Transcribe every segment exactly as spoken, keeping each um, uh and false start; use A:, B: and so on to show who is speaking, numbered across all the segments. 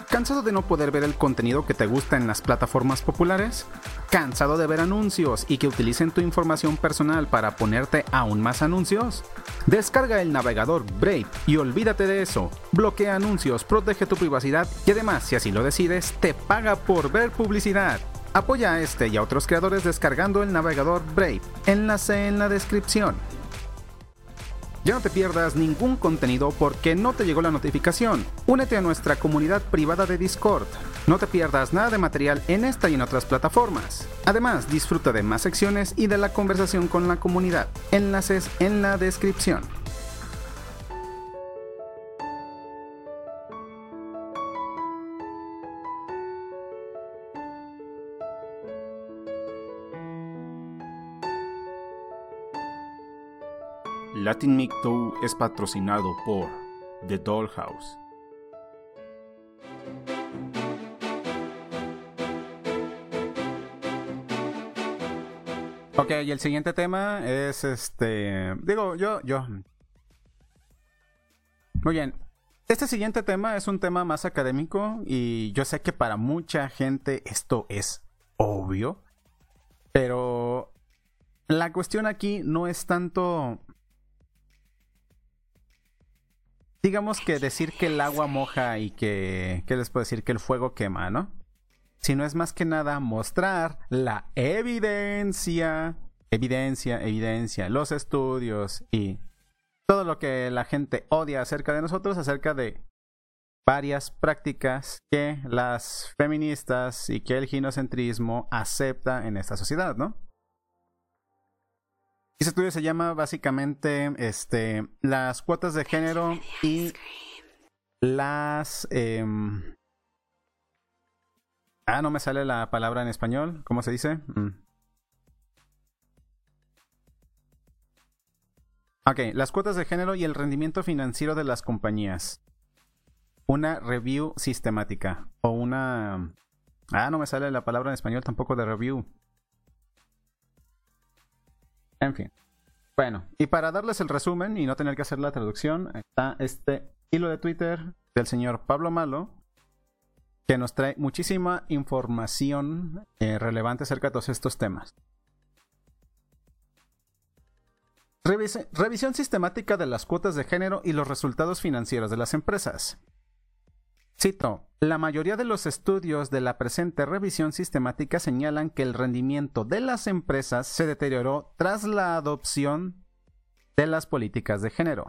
A: ¿Cansado de no poder ver el contenido que te gusta en las plataformas populares? ¿Cansado de ver anuncios y que utilicen tu información personal para ponerte aún más anuncios? Descarga el navegador Brave y olvídate de eso. Bloquea anuncios, protege tu privacidad y además, si así lo decides, te paga por ver publicidad. Apoya a este y a otros creadores descargando el navegador Brave. Enlace en la descripción. Ya no te pierdas ningún contenido porque no te llegó la notificación. Únete a nuestra comunidad privada de Discord. No te pierdas nada de material en esta y en otras plataformas. Además, disfruta de más secciones y de la conversación con la comunidad. Enlaces en la descripción. Latin Micto es patrocinado por The Dollhouse. Ok, y el siguiente tema es este... Digo, yo, yo... Muy bien. Este siguiente tema es un tema más académico y yo sé que para mucha gente esto es obvio, pero la cuestión aquí no es tanto... Digamos que decir que el agua moja y que... ¿Qué les puedo decir? Que el fuego quema, ¿no? Sino es más que nada mostrar la evidencia, evidencia, evidencia, los estudios y todo lo que la gente odia acerca de nosotros, acerca de varias prácticas que las feministas y que el ginocentrismo acepta en esta sociedad, ¿no? Ese estudio se llama básicamente este, las cuotas de género y las... Eh, ah, no me sale la palabra en español. ¿Cómo se dice? Mm. Ok, las cuotas de género y el rendimiento financiero de las compañías. Una review sistemática. O una... Ah, no me sale la palabra en español tampoco de review. En fin. Bueno, y para darles el resumen y no tener que hacer la traducción, está este hilo de Twitter del señor Pablo Malo, que nos trae muchísima información eh, relevante acerca de todos estos temas. Revis- revisión sistemática de las cuotas de género y los resultados financieros de las empresas. Cito, la mayoría de los estudios de la presente revisión sistemática señalan que el rendimiento de las empresas se deterioró tras la adopción de las políticas de género.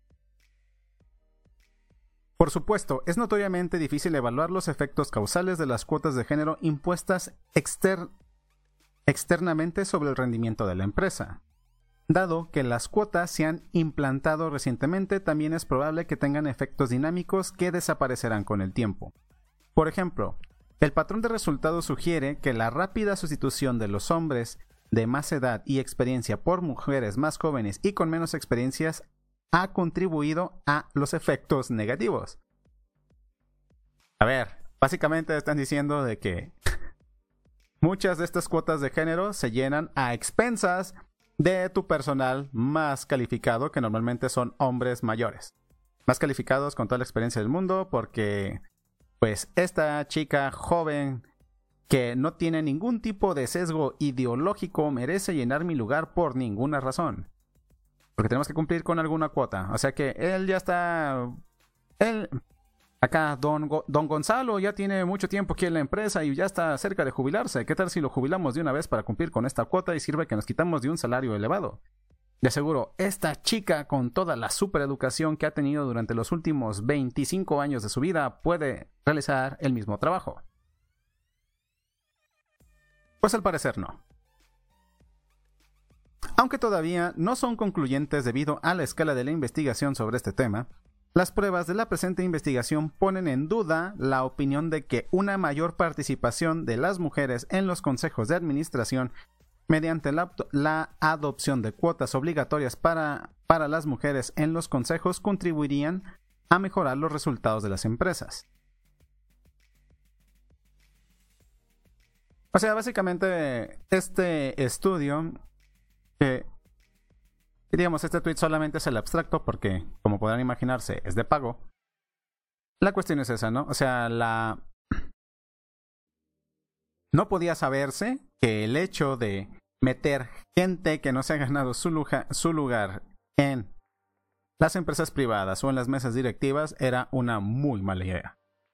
A: Por supuesto, es notoriamente difícil evaluar los efectos causales de las cuotas de género impuestas exter- externamente sobre el rendimiento de la empresa. Dado que las cuotas se han implantado recientemente, también es probable que tengan efectos dinámicos que desaparecerán con el tiempo. Por ejemplo, el patrón de resultados sugiere que la rápida sustitución de los hombres de más edad y experiencia por mujeres más jóvenes y con menos experiencias ha contribuido a los efectos negativos. A ver, básicamente están diciendo de que muchas de estas cuotas de género se llenan a expensas de tu personal más calificado, que normalmente son hombres mayores. Más calificados con toda la experiencia del mundo, porque pues esta chica joven que no tiene ningún tipo de sesgo ideológico merece llenar mi lugar por ninguna razón. Porque tenemos que cumplir con alguna cuota. O sea que él ya está... Él... Acá, don, Go- don Gonzalo ya tiene mucho tiempo aquí en la empresa y ya está cerca de jubilarse. ¿Qué tal si lo jubilamos de una vez para cumplir con esta cuota y sirve que nos quitamos de un salario elevado? De seguro, esta chica con toda la supereducación que ha tenido durante los últimos veinticinco años de su vida puede realizar el mismo trabajo. Pues al parecer no. Aunque todavía no son concluyentes debido a la escala de la investigación sobre este tema, las pruebas de la presente investigación ponen en duda la opinión de que una mayor participación de las mujeres en los consejos de administración mediante la, la adopción de cuotas obligatorias para, para las mujeres en los consejos contribuirían a mejorar los resultados de las empresas. O sea, básicamente este estudio, que digamos, este tweet solamente es el abstracto porque, como podrán imaginarse, es de pago. la cuestión es esa, ¿no? O sea, la... no podía saberse que el hecho de meter gente que no se ha ganado su, luja, su lugar en las empresas privadas o en las mesas directivas era una muy mala idea.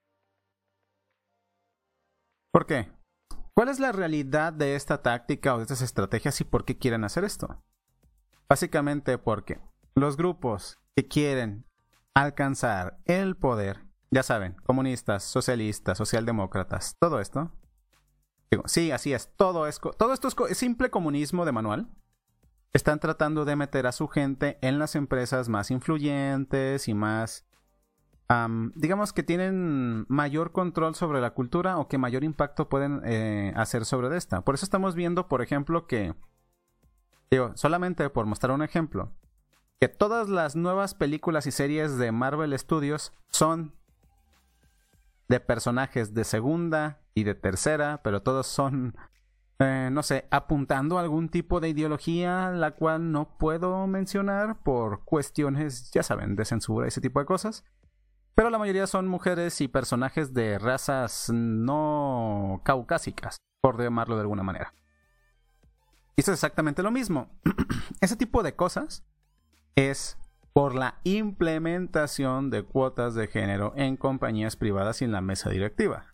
A: ¿Por qué? ¿Cuál es la realidad de esta táctica o de estas estrategias y por qué quieren hacer esto? Básicamente porque los grupos que quieren alcanzar el poder, ya saben, comunistas, socialistas, socialdemócratas, todo esto. Digo, sí, así es, todo, es, todo esto es, es simple comunismo de manual. Están tratando de meter a su gente en las empresas más influyentes y más, um, digamos que tienen mayor control sobre la cultura o que mayor impacto pueden eh, hacer sobre esta. Por eso estamos viendo, por ejemplo, que, digo, solamente por mostrar un ejemplo, que todas las nuevas películas y series de Marvel Studios son de personajes de segunda y de tercera, pero todos son... Eh, no sé, apuntando a algún tipo de ideología la cual no puedo mencionar por cuestiones, ya saben, de censura y ese tipo de cosas. Pero la mayoría son mujeres y personajes de razas no caucásicas, por llamarlo de alguna manera. Y esto es exactamente lo mismo. Ese tipo de cosas es por la implementación de cuotas de género en compañías privadas y en la mesa directiva.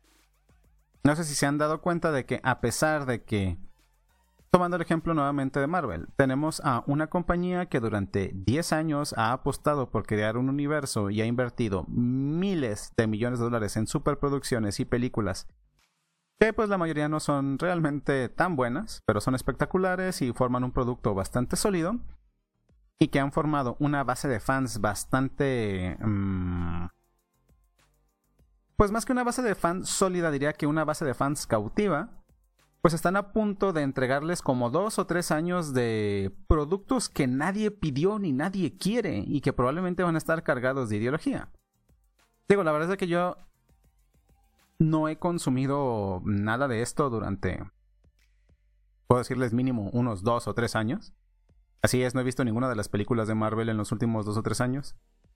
A: No sé si se han dado cuenta de que a pesar de que, tomando el ejemplo nuevamente de Marvel, tenemos a una compañía que durante diez años ha apostado por crear un universo y ha invertido miles de millones de dólares en superproducciones y películas que pues la mayoría no son realmente tan buenas, pero son espectaculares y forman un producto bastante sólido y que han formado una base de fans bastante... Mmm, pues más que una base de fans sólida, diría que una base de fans cautiva, pues están a punto de entregarles como dos o tres años de productos que nadie pidió ni nadie quiere y que probablemente van a estar cargados de ideología. Digo, la verdad es que yo no he consumido nada de esto durante, puedo decirles mínimo unos dos o tres años. Así es, no he visto ninguna de las películas de Marvel en los últimos dos o tres años.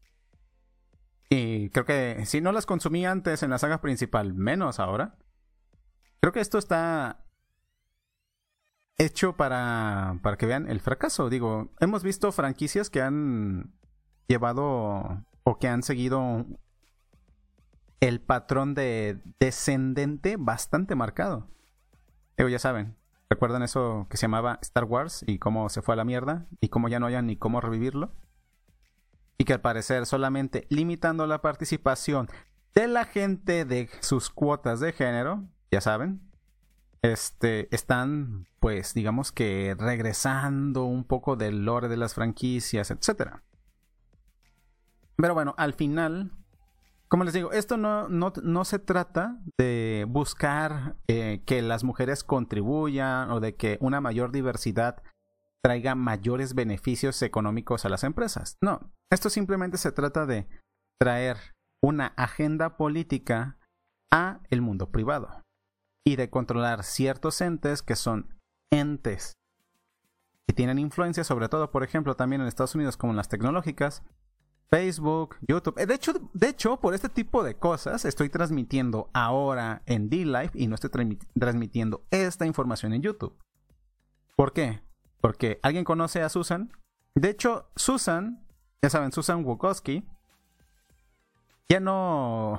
A: Y creo que si no las consumí antes en la saga principal, menos ahora. Creo que esto está hecho para, para que vean el fracaso. Digo, hemos visto franquicias que han llevado o que han seguido el patrón de descendente bastante marcado. Digo, ya saben, ¿recuerdan eso que se llamaba Star Wars y cómo se fue a la mierda? Y cómo ya no hayan ni cómo revivirlo. Y que al parecer solamente limitando la participación de la gente de sus cuotas de género, ya saben, este, están pues digamos que regresando un poco del lore de las franquicias, etcétera. Pero bueno, al final, como les digo, esto no, no, no se trata de buscar eh, que las mujeres contribuyan o de que una mayor diversidad traiga mayores beneficios económicos a las empresas. No, esto simplemente se trata de traer una agenda política a el mundo privado y de controlar ciertos entes que son entes que tienen influencia, sobre todo, por ejemplo, también en Estados Unidos como en las tecnológicas, Facebook, YouTube. De hecho, de hecho, por este tipo de cosas estoy transmitiendo ahora en D-Live y no estoy tra- transmitiendo esta información en YouTube. ¿Por qué? Porque alguien conoce a Susan. De hecho, Susan, ya saben, Susan Wojcicki, ya no...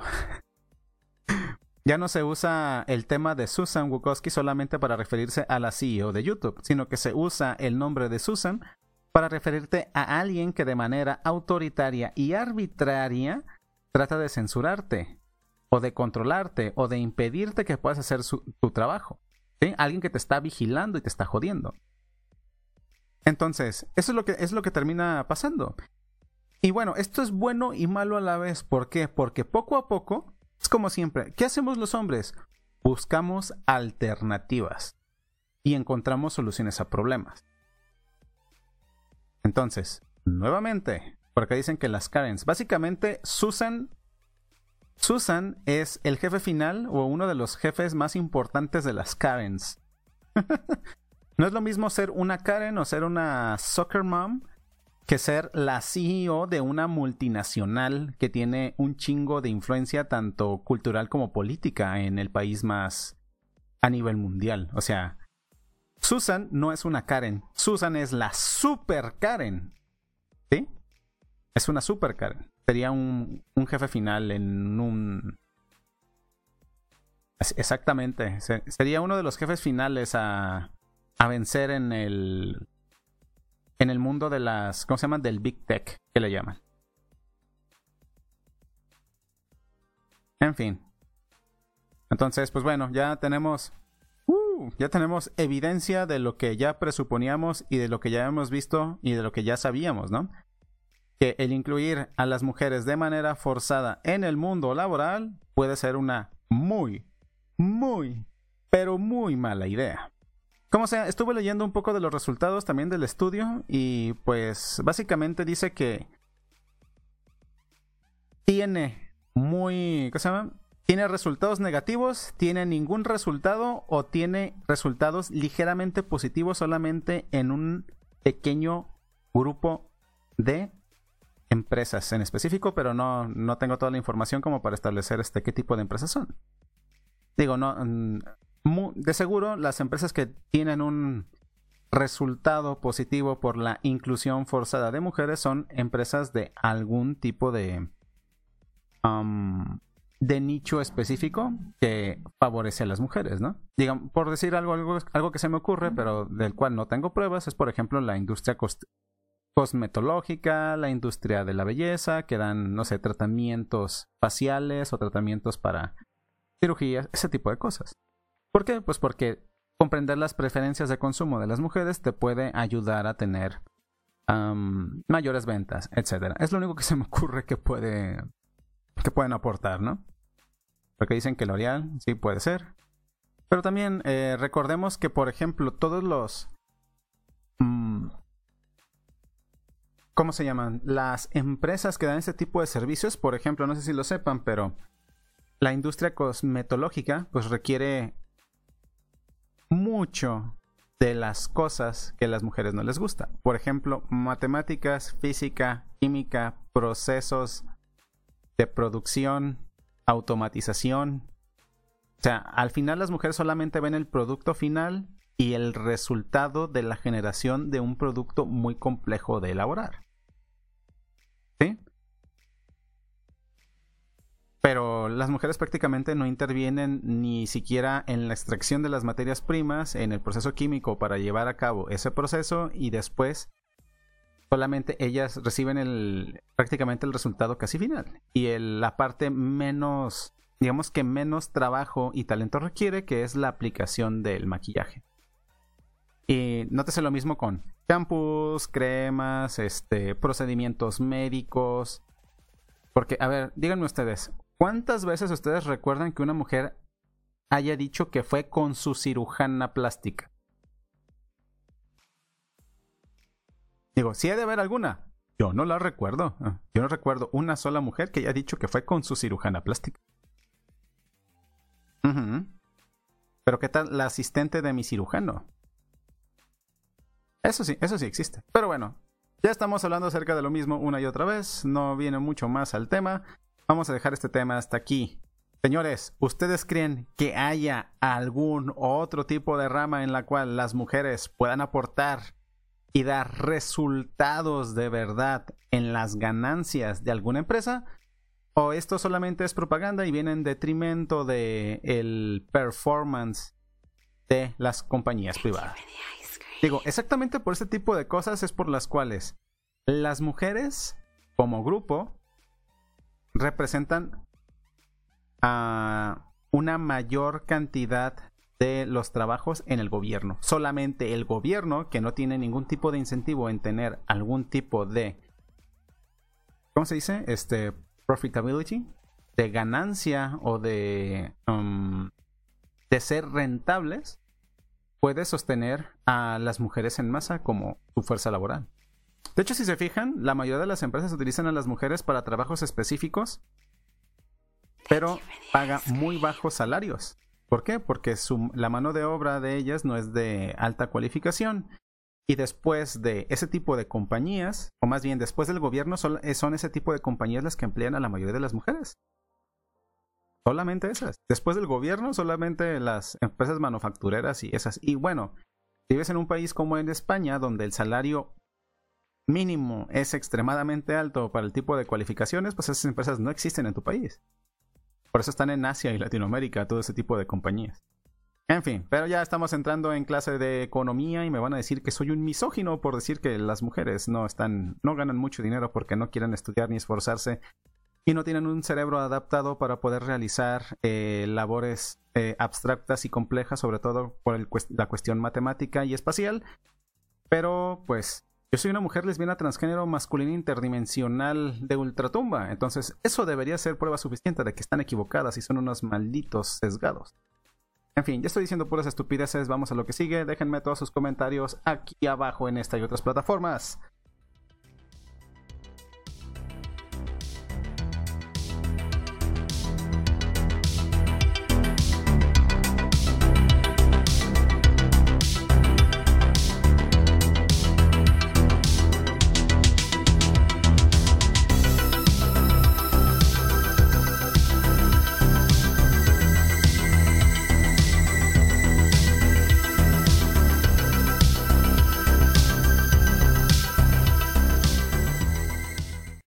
A: ya no se usa el tema de Susan Wojcicki solamente para referirse a la C E O de YouTube, sino que se usa el nombre de Susan para referirte a alguien que de manera autoritaria y arbitraria trata de censurarte, o de controlarte, o de impedirte que puedas hacer su, tu trabajo. ¿Sí? Alguien que te está vigilando y te está jodiendo. Entonces, eso es lo que, es lo que termina pasando. Y bueno, esto es bueno y malo a la vez. ¿Por qué? Porque poco a poco, es como siempre, ¿qué hacemos los hombres? Buscamos alternativas y encontramos soluciones a problemas. Entonces, nuevamente, porque dicen que las Karens, básicamente Susan, Susan es el jefe final o uno de los jefes más importantes de las Karens. No es lo mismo ser una Karen o ser una soccer mom que ser la C E O de una multinacional que tiene un chingo de influencia tanto cultural como política en el país más a nivel mundial. O sea, Susan no es una Karen. Susan es la super Karen. ¿Sí? Es una super Karen. Sería un, un jefe final en un... Exactamente. Sería uno de los jefes finales a, a vencer en el... En el mundo de las... ¿Cómo se llaman? Del Big Tech, que le llaman. En fin. Entonces, pues bueno, ya tenemos... Uh, ya tenemos evidencia de lo que ya presuponíamos y de lo que ya hemos visto y de lo que ya sabíamos, ¿no? Que el incluir a las mujeres de manera forzada en el mundo laboral puede ser una muy, muy, pero muy mala idea. Como sea, estuve leyendo un poco de los resultados también del estudio y pues básicamente dice que tiene muy, ¿qué se llama? Tiene resultados negativos, tiene ningún resultado o tiene resultados ligeramente positivos solamente en un pequeño grupo de empresas en específico, pero no, no tengo toda la información como para establecer este qué tipo de empresas son. Digo, no, de seguro las empresas que tienen un resultado positivo por la inclusión forzada de mujeres son empresas de algún tipo de um, de nicho específico que favorece a las mujeres, ¿no? Digan, por decir algo, algo, algo que se me ocurre, pero del cual no tengo pruebas, es por ejemplo la industria cost- cosmetológica, la industria de la belleza, que dan, no sé, tratamientos faciales o tratamientos para cirugías, ese tipo de cosas. ¿Por qué? Pues porque comprender las preferencias de consumo de las mujeres te puede ayudar a tener um, mayores ventas, etcétera. Es lo único que se me ocurre que puede que pueden aportar, ¿no? Porque dicen que L'Oreal sí puede ser. Pero también eh, recordemos que, por ejemplo, todos los... Mmm, ¿Cómo se llaman? Las empresas que dan este tipo de servicios, por ejemplo, no sé si lo sepan, pero la industria cosmetológica pues requiere mucho de las cosas que a las mujeres no les gusta. Por ejemplo, matemáticas, física, química, procesos de producción, automatización. O sea, al final las mujeres solamente ven el producto final y el resultado de la generación de un producto muy complejo de elaborar. ¿Sí? Pero las mujeres prácticamente no intervienen ni siquiera en la extracción de las materias primas, en el proceso químico para llevar a cabo ese proceso, y después solamente ellas reciben el prácticamente el resultado casi final. Y el, la parte menos, digamos que menos trabajo y talento requiere, que es la aplicación del maquillaje. Y nótese lo mismo con shampoos, cremas, este, procedimientos médicos. Porque, a ver, díganme ustedes, ¿cuántas veces ustedes recuerdan que una mujer haya dicho que fue con su cirujana plástica? Digo, sí ha de haber alguna. Yo no la recuerdo. Yo no recuerdo una sola mujer que haya dicho que fue con su cirujana plástica. Uh-huh. Pero ¿qué tal la asistente de mi cirujano? Eso sí, eso sí existe. Pero bueno, ya estamos hablando acerca de lo mismo una y otra vez. No viene mucho más al tema. Vamos a dejar este tema hasta aquí. Señores, ¿ustedes creen que haya algún otro tipo de rama en la cual las mujeres puedan aportar y dar resultados de verdad en las ganancias de alguna empresa? ¿O esto solamente es propaganda y viene en detrimento de el performance de las compañías privadas? Digo, exactamente por este tipo de cosas es por las cuales las mujeres como grupo representan a una mayor cantidad de los trabajos en el gobierno. Solamente el gobierno, que no tiene ningún tipo de incentivo en tener algún tipo de, ¿cómo se dice? Este, profitability, de ganancia o de, um, de ser rentables, puede sostener a las mujeres en masa como su fuerza laboral. De hecho, si se fijan, la mayoría de las empresas utilizan a las mujeres para trabajos específicos, pero paga muy bajos salarios. ¿Por qué? Porque su, la mano de obra de ellas no es de alta cualificación Y después de ese tipo de compañías, o más bien después del gobierno, son, son ese tipo de compañías las que emplean a la mayoría de las mujeres. Solamente esas. Después del gobierno, solamente las empresas manufactureras y esas. Y bueno, si vives en un país como en España, donde el salario mínimo es extremadamente alto para el tipo de cualificaciones, pues esas empresas no existen en tu país. Por eso están en Asia y Latinoamérica, todo ese tipo de compañías. En fin, pero ya estamos entrando en clase de economía y me van a decir que soy un misógino por decir que las mujeres no están, no ganan mucho dinero porque no quieren estudiar ni esforzarse y no tienen un cerebro adaptado para poder realizar eh, labores eh, abstractas y complejas, sobre todo por el, la cuestión matemática y espacial. Pero pues yo soy una mujer lesbiana transgénero masculina interdimensional de ultratumba, entonces eso debería ser prueba suficiente de que están equivocadas y son unos malditos sesgados. En fin, ya estoy diciendo puras estupideces, vamos a lo que sigue. Déjenme todos sus comentarios aquí abajo en esta y otras plataformas.